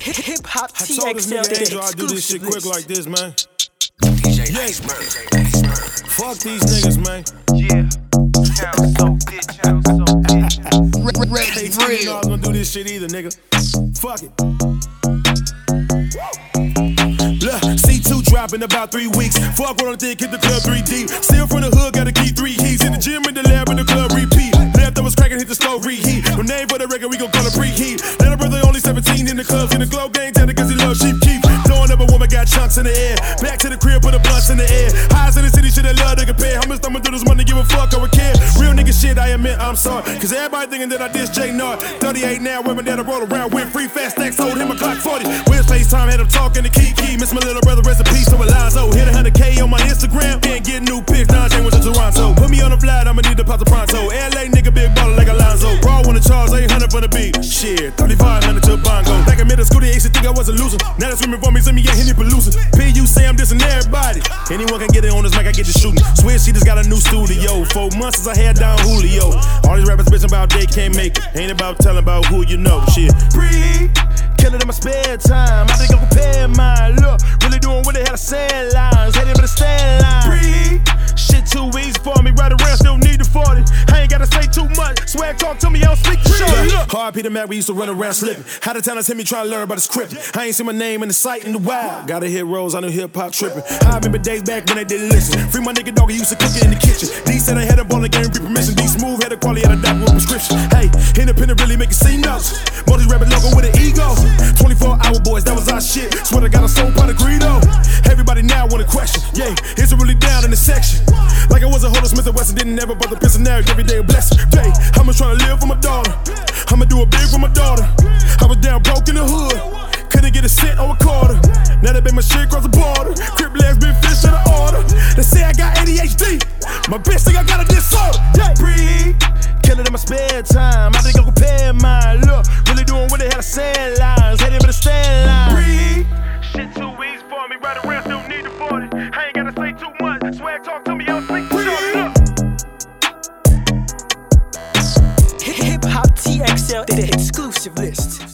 Hip Hop I told this nigga TXL Angel I do this shit quick like this, man. DJ Yeah. Fuck these niggas, man. Yeah. Sound so bitch, sound so bitch. Hey, tell me I was gonna do this shit either, nigga. Fuck it. Look, C2 drop in about 3 weeks. Fuck what I think, hit the club 3 deep. Still from the hood, gotta keep 3 heats. In the gym, in the lab, in the club, repeat. Left, I was cracking, hit the stove, reheat. No name for the record, we gon' call it preheat. Little brother only 17 in the clubs, in the glow game, tell cause he love sheep keep. Throwing up a woman, got chunks in the air. Back to the crib, put a blunts in the air. Highs in the city, shit I love to compare. How much I'ma do this money, give a fuck, I would care. Real nigga shit, I admit, I'm sorry. Cause everybody thinking that I diss J Nard. 38 now, women that I roll around with. Free fast stacks, told him a clock 40. Where's FaceTime, had him talking to Kiki. Miss my little brother, rest in peace to Alonzo. Hit 100K on my Instagram, can't get new pics. Najee went to Toronto. Put me on the flight, I'ma need to pop the pronto. LA nigga, big baller like Alonzo. Raw wanna charge 800 for the beat. Shit, 3500 to Bongo. Back in middle school, they used to think I was a loser. Now they swimming for me, send me get Henny Palooza. PU say I'm dissing everybody. Anyone can get it on this mic, I get to shooting. Switch, she just got a new studio. 4 months since I had down Julio. All these rappers bitching about they can't make it. Ain't about telling about who you know. Shit, free. Killing in my spare time. I think I'm prepared mine. Look, really doing what they had to say lines. Heading for the stand line. Free. Shit too easy for me. Right around, still need the 40. I ain't gotta say too much. Swag talk to me, I don't speak for sure. Hard Peter Mac, we used to run around slipping. How the talents hit me trying to learn about the script. I ain't seen my name in the sight in the wild. Gotta hit rolls, I knew hip hop tripping. I remember days back when they didn't listen. Free my nigga dog, he used to cook it in the kitchen. D said I had a ball of game, free permission. D smooth, had a quality, had a doctor with prescription. Hey, independent really make it see notes. Multi rapping logo with an ego. 24-hour boys, that was our shit. Swear I got a soul pot of Greedo. Everybody now want a question. Yeah, is it really down in the section? Like I was a Holder Smith and Wesson, didn't ever bother pissing now. Every day a blessing. Hey, I'ma try to live for my daughter. I'ma do it big for my daughter. I was down broke in the hood. Couldn't get a cent or a quarter. Now they been my shit across the border. Crip legs been fish in the order. They say I got ADHD. My bitch think I got a disorder. Yeah. Breathe. Killing in my spare time. I think I'm compare mine. Look, really doing what they had to say lines. Heading for the stand line. Breathe. Shit too easy for me, right around, still need the 40. I ain't gotta say too much. Swag talk to me, I don't speak for sure. Hip Hop TXL, the exclusive list.